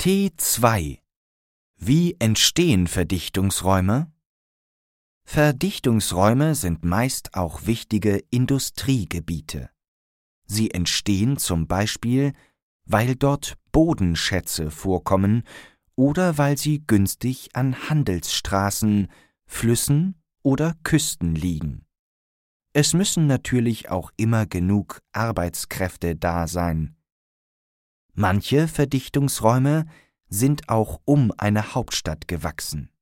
T2. Wie entstehen Verdichtungsräume? Verdichtungsräume sind meist auch wichtige Industriegebiete. Sie entstehen zum Beispiel, weil dort Bodenschätze vorkommen oder weil sie günstig an Handelsstraßen, Flüssen oder Küsten liegen. Es müssen natürlich auch immer genug Arbeitskräfte da sein. Manche Verdichtungsräume sind auch um eine Hauptstadt gewachsen.